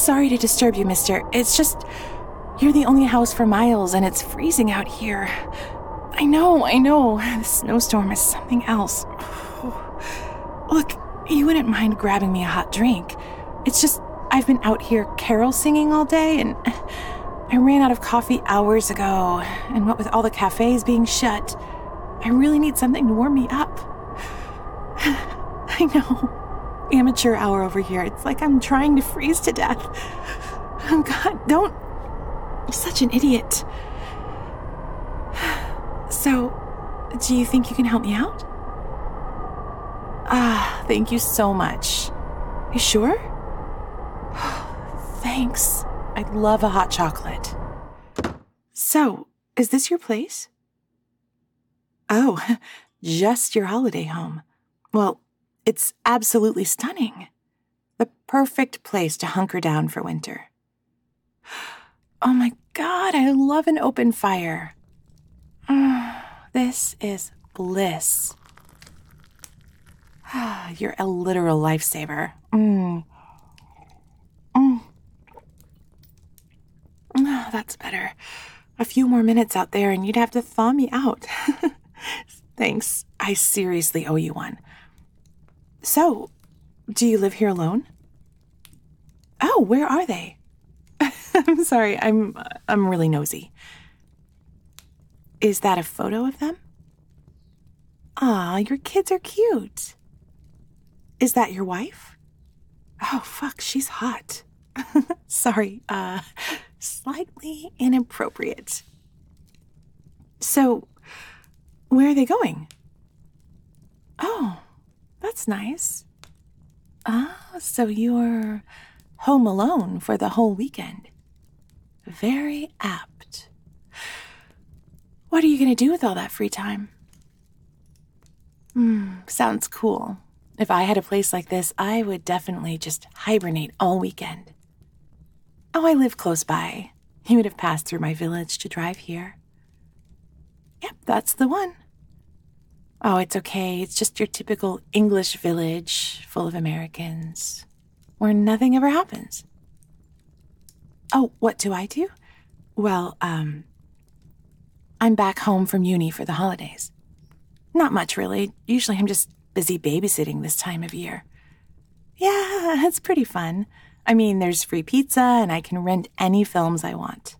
sorry to disturb you, mister. It's just, you're the only house for miles and it's freezing out here. I know. The snowstorm is something else. Look, you wouldn't mind grabbing me a hot drink. It's just, I've been out here carol singing all day and I ran out of coffee hours ago. And what with all the cafes being shut, I really need something to warm me up. I know. Amateur hour over here. It's like I'm trying to freeze to death. Oh, God, don't. You're such an idiot. So, do you think you can help me out? Thank you so much. You sure? Thanks. I'd love a hot chocolate. So, is this your place? Oh, just your holiday home. Well, it's absolutely stunning. The perfect place to hunker down for winter. Oh my God, I love an open fire. This is bliss. You're a literal lifesaver. That's better. A few more minutes out there and you'd have to thaw me out. Thanks. I seriously owe you one. So, do you live here alone? Oh, where are they? I'm sorry, I'm really nosy. Is that a photo of them? Aw, your kids are cute. Is that your wife? Oh, fuck, she's hot. Sorry, slightly inappropriate. So, where are they going? Oh, that's nice. So you're home alone for the whole weekend. Very apt. What are you going to do with all that free time? Sounds cool. If I had a place like this, I would definitely just hibernate all weekend. Oh, I live close by. You would have passed through my village to drive here. Yep, that's the one. Oh, it's okay. It's just your typical English village full of Americans where nothing ever happens. Oh, what do I do? Well, I'm back home from uni for the holidays. Not much, really. Usually I'm just busy babysitting this time of year. Yeah, it's pretty fun. I mean, there's free pizza and I can rent any films I want.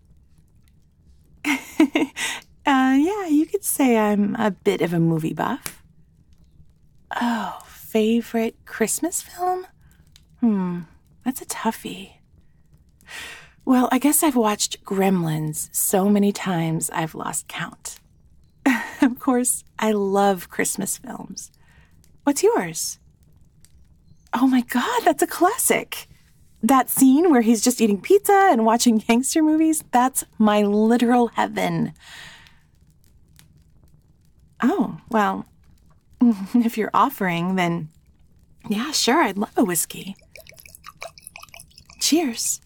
Yeah, you could say I'm a bit of a movie buff. Oh, favorite Christmas film? That's a toughie. Well, I guess I've watched Gremlins so many times I've lost count. Of course, I love Christmas films. What's yours? Oh my God, that's a classic. That scene where he's just eating pizza and watching gangster movies, that's my literal heaven. Oh, well, if you're offering, then yeah, sure, I'd love a whiskey. Cheers.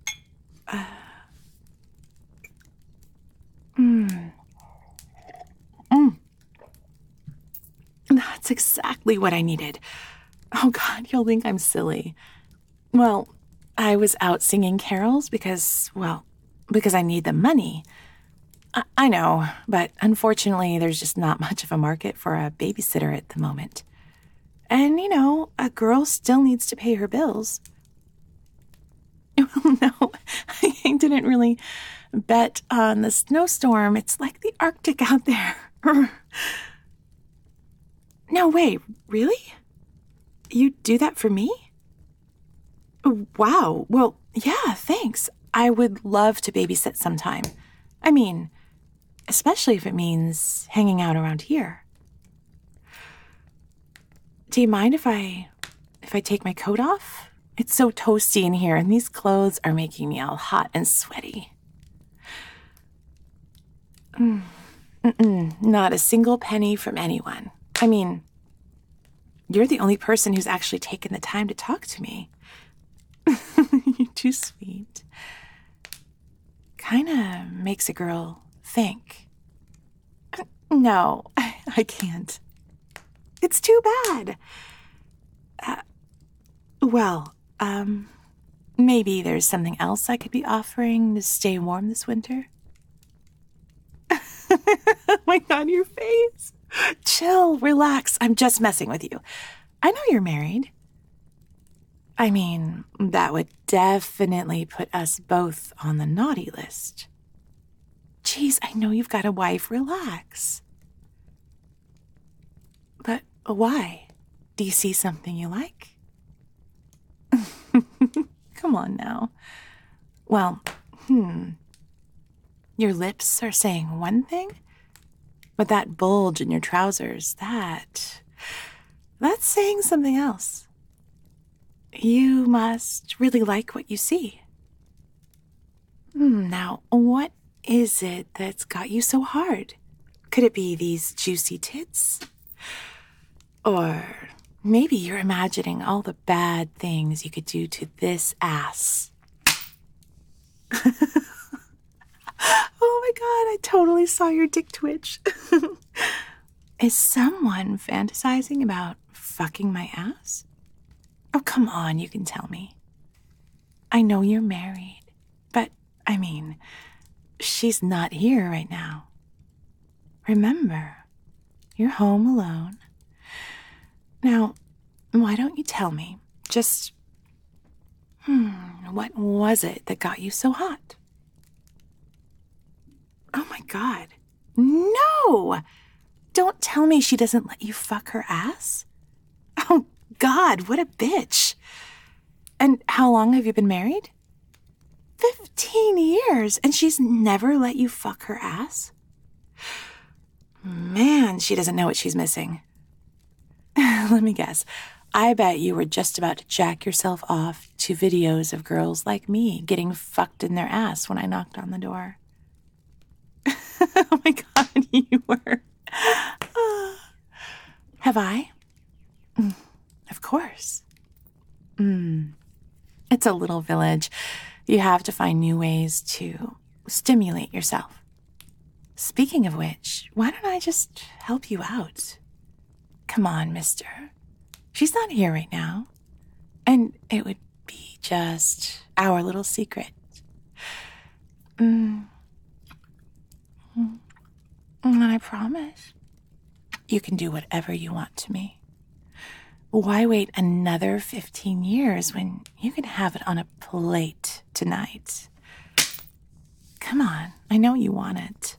That's exactly what I needed. Oh God, you'll think I'm silly. Well, I was out singing carols because I need the money. I know, but unfortunately, there's just not much of a market for a babysitter at the moment. And, a girl still needs to pay her bills. Well, no, I didn't really bet on the snowstorm. It's like the Arctic out there. No way, really? You do that for me? Wow, well, yeah, thanks. I would love to babysit sometime. I mean, especially if it means hanging out around here. Do you mind if I take my coat off? It's so toasty in here, and these clothes are making me all hot and sweaty. Not a single penny from anyone. I mean, you're the only person who's actually taken the time to talk to me. You're too sweet. Kinda makes a girl think. No, I can't. It's too bad. Maybe there's something else I could be offering to stay warm this winter? Oh my God, your face. Chill, relax. I'm just messing with you. I know you're married. I mean, that would definitely put us both on the naughty list. Geez, I know you've got a wife. Relax. But why? Do you see something you like? Come on now. Well, your lips are saying one thing, but that bulge in your trousers, that's saying something else. You must really like what you see. Now, what is it that's got you so hard? Could it be these juicy tits? Or maybe you're imagining all the bad things you could do to this ass. Oh my God, I totally saw your dick twitch. Is someone fantasizing about fucking my ass? Oh, come on, you can tell me. I know you're married, but, I mean, she's not here right now. Remember, you're home alone. Now, why don't you tell me, just, what was it that got you so hot? Oh my God, no! Don't tell me she doesn't let you fuck her ass. Oh God, what a bitch. And how long have you been married? 15 years, and she's never let you fuck her ass? Man, she doesn't know what she's missing. Let me guess. I bet you were just about to jack yourself off to videos of girls like me getting fucked in their ass when I knocked on the door. Oh my God, you were. Have I? Of course. It's a little village. You have to find new ways to stimulate yourself. Speaking of which, why don't I just help you out? Come on, mister. She's not here right now. And it would be just our little secret. And I promise you can do whatever you want to me. Why wait another 15 years when you can have it on a plate tonight? Come on, I know you want it.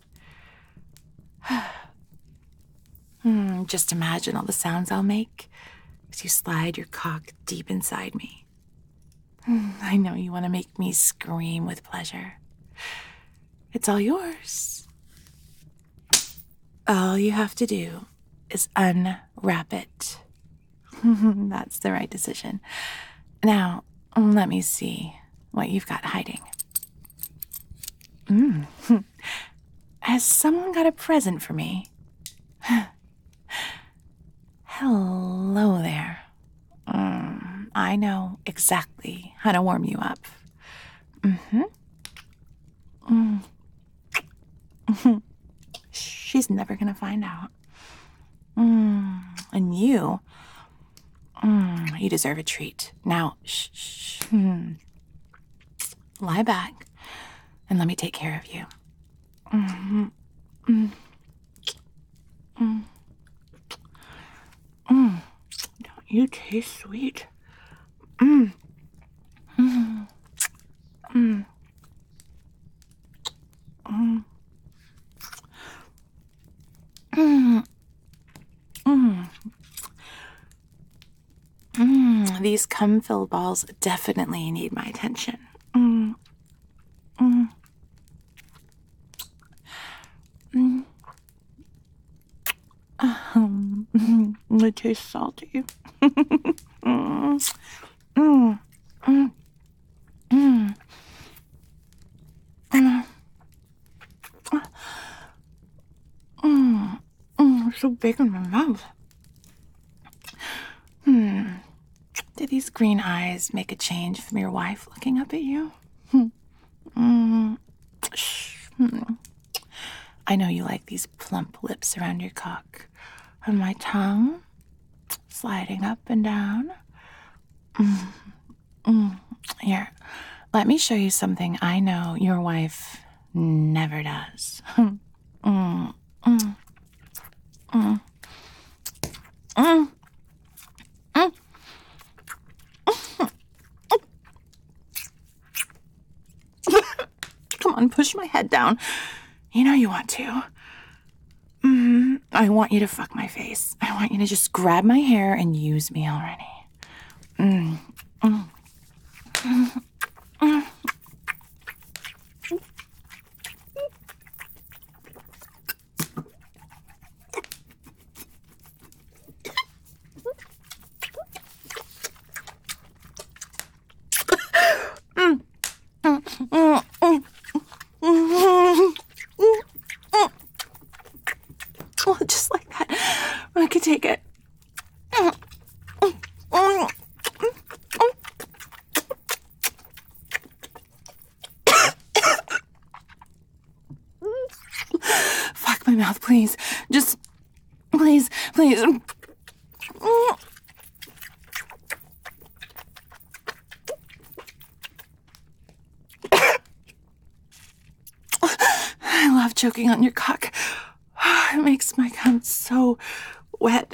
Just imagine all the sounds I'll make as you slide your cock deep inside me. I know you want to make me scream with pleasure. It's all yours. All you have to do is unwrap it. That's the right decision. Now, let me see what you've got hiding. Has someone got a present for me? Hello there. I know exactly how to warm you up. She's never gonna find out. And you deserve a treat. Now, shh. Lie back and let me take care of you. Don't you taste sweet? These cum-filled balls definitely need my attention. They taste salty. So big in my mouth. Did these green eyes make a change from your wife looking up at you? I know you like these plump lips around your cock. And my tongue sliding up and down. Here, let me show you something I know your wife never does. Come on, push my head down. You know you want to. I want you to fuck my face. I want you to just grab my hair and use me already. Well, just like that. I could take it. Fuck my mouth, please. Just, please. I love choking on your cock. It makes my cum so wet.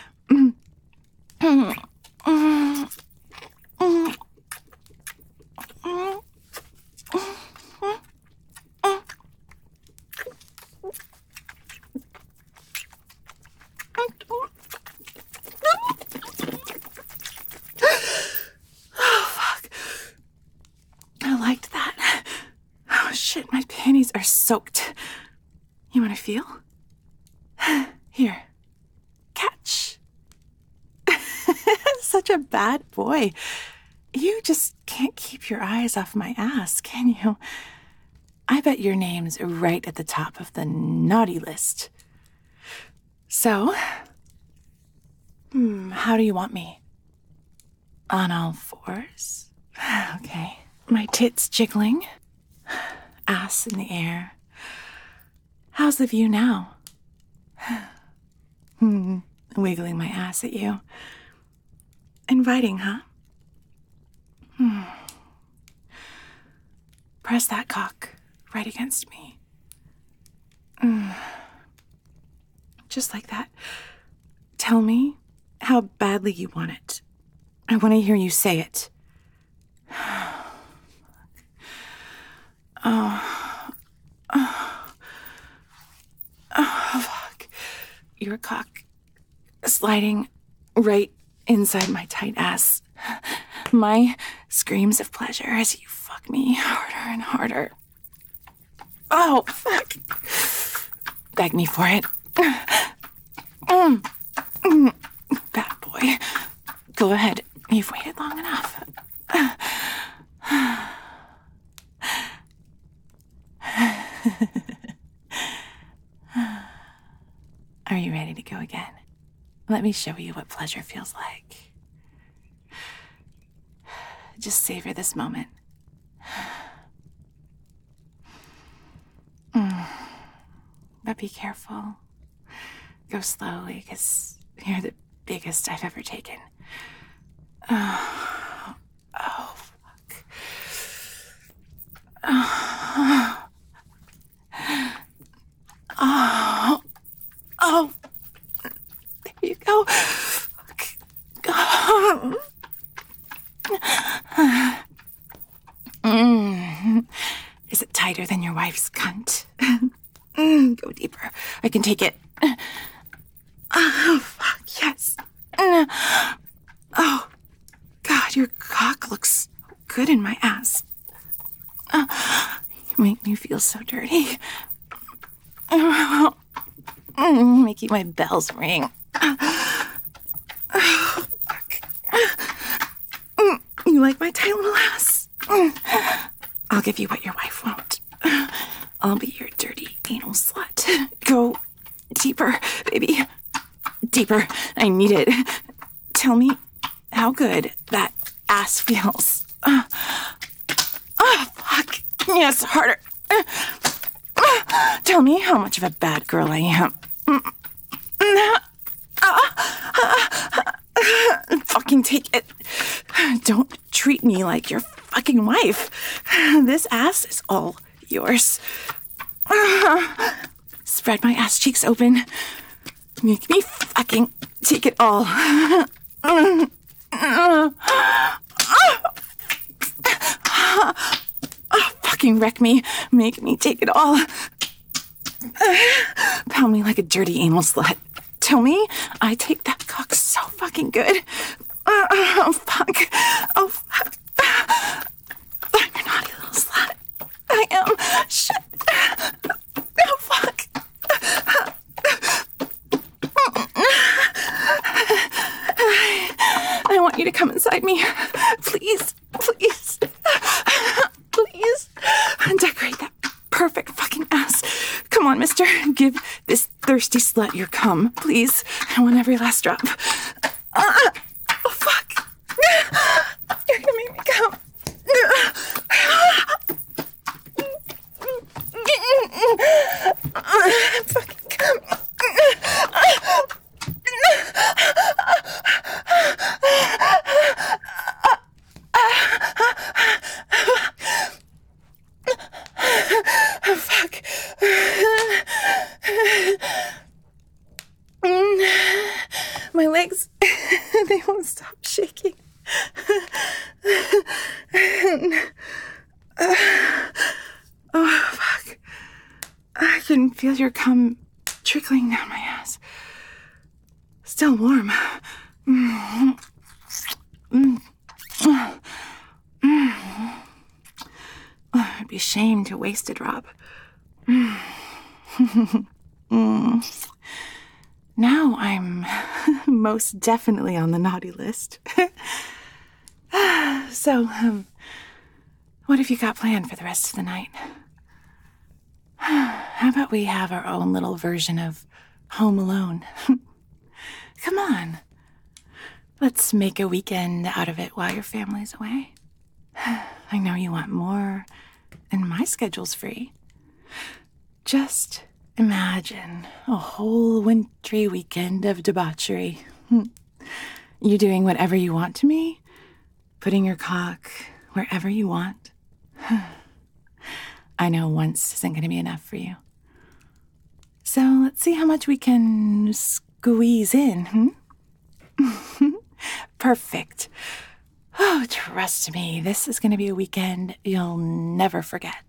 Oh, fuck. I liked that. Oh, shit, my panties are soaked. You want to feel? Here. Catch. Such a bad boy. You just can't keep your eyes off my ass, can you? I bet your name's right at the top of the naughty list. So, how do you want me? On all fours? Okay. My tits jiggling. Ass in the air. How's the view now? Wiggling my ass at you. Inviting, huh? Press that cock right against me. Just like that. Tell me how badly you want it. I want to hear you say it. Oh, fuck. Your cock sliding right inside my tight ass. My screams of pleasure as you fuck me harder and harder. Oh, fuck. Beg me for it. Bad boy. Go ahead. You've waited long enough. Are you ready to go again? Let me show you what pleasure feels like. Just savor this moment. But be careful. Go slowly, because you're the biggest I've ever taken. Oh, fuck. Oh, there you go. Is it tighter than your wife's cunt? Go deeper. I can take it. Oh, fuck, yes. Oh, God, your cock looks good in my ass. You make me feel so dirty. Making my bells ring. Oh, fuck. You like my tight little ass? I'll give you what your wife won't. I'll be your dirty anal slut. Go deeper, baby. Deeper. I need it. Tell me how good that ass feels. Oh, fuck. Yes, harder. Tell me how much of a bad girl I am. Fucking take it. Don't treat me like you're fucking wife. This ass is all yours. Spread my ass cheeks open. Make me fucking take it all. Fucking wreck me. Make me take it all. Pound me like a dirty anal slut. Tell me I take that cock so fucking good. Oh, fuck. Oh, fuck. I'm your naughty little slut. I am. Shit. Oh, fuck. I want you to come inside me. Please. Please. Please. Decorate that perfect fucking ass. Come on, mister. Give this thirsty slut your cum, please. I want every last drop. Oh, fuck. You're gonna make me come. Fucking come. Fuck. My legs, they won't stop shaking. Oh, fuck. I can feel your cum trickling down my ass. Still warm. I'd be ashamed to waste a drop. Now I'm most definitely on the naughty list. So, what have you got planned for the rest of the night? How about we have our own little version of Home Alone? Come on. Let's make a weekend out of it while your family's away. I know you want more, and my schedule's free. Just imagine a whole wintry weekend of debauchery. You doing whatever you want to me, putting your cock wherever you want. I know once isn't going to be enough for you. So let's see how much we can squeeze in. Perfect. Oh, trust me, this is going to be a weekend you'll never forget.